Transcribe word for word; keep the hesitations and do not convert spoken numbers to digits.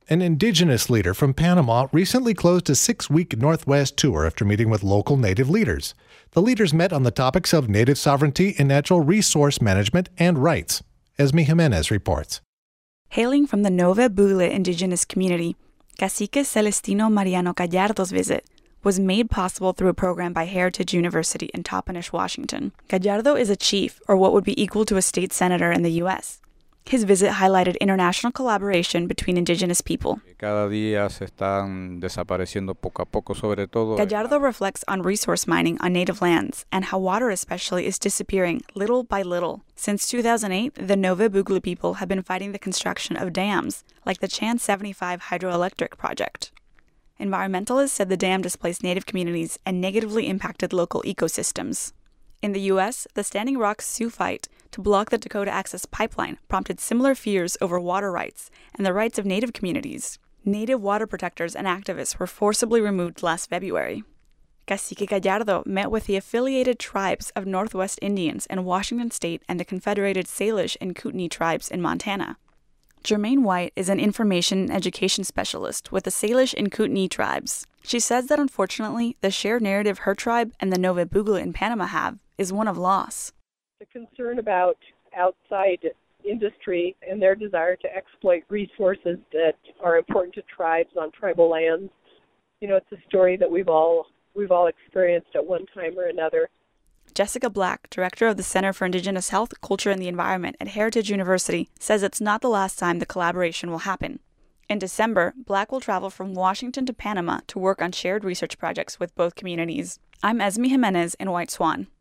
An indigenous leader from Panama recently closed a six-week Northwest tour after meeting with local Native leaders. The leaders met on the topics of Native sovereignty and natural resource management and rights. Esme Jimenez reports. Hailing from the Nove Bugle indigenous community, Cacique Celestino Mariano Gallardo's visit was made possible through a program by Heritage University in Toppenish, Washington. Gallardo is a chief, or what would be equal to a state senator in the U S His visit highlighted international collaboration between indigenous people. Cada día se están desapareciendo poco a poco, sobre todo. Gallardo reflects on resource mining on native lands and how water especially is disappearing little by little. Since two thousand eight, the Nove Bugle people have been fighting the construction of dams, like the Chan seventy-five hydroelectric project. Environmentalists said the dam displaced native communities and negatively impacted local ecosystems. In the U S, the Standing Rock Sioux fight to block the Dakota Access Pipeline prompted similar fears over water rights and the rights of Native communities. Native water protectors and activists were forcibly removed last February. Cacique Gallardo met with the affiliated tribes of Northwest Indians in Washington State and the Confederated Salish and Kootenai tribes in Montana. Jermaine White is an information and education specialist with the Salish and Kootenai tribes. She says that unfortunately, the shared narrative her tribe and the Nove Bugle in Panama have is one of loss. The concern about outside industry and their desire to exploit resources that are important to tribes on tribal lands. You know, it's a story that we've all we've all experienced at one time or another. Jessica Black, director of the Center for Indigenous Health, Culture, and the Environment at Heritage University, says it's not the last time the collaboration will happen. In December, Black will travel from Washington to Panama to work on shared research projects with both communities. I'm Esme Jimenez in White Swan.